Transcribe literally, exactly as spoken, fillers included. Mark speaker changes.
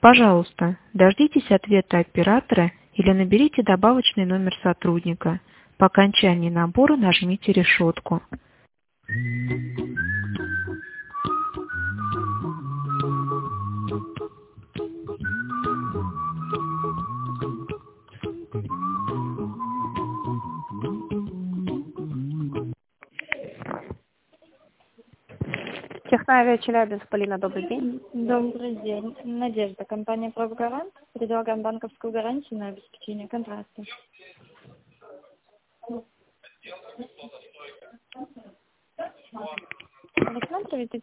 Speaker 1: Пожалуйста, дождитесь ответа оператора или наберите добавочный номер сотрудника. По окончании набора нажмите решетку.
Speaker 2: Техноавиа Челябинск, Полина, добрый день.
Speaker 3: Добрый день. Надежда, компания «Профгарант». Предлагаем банковскую гарантию на обеспечение контракта. Александр, ведь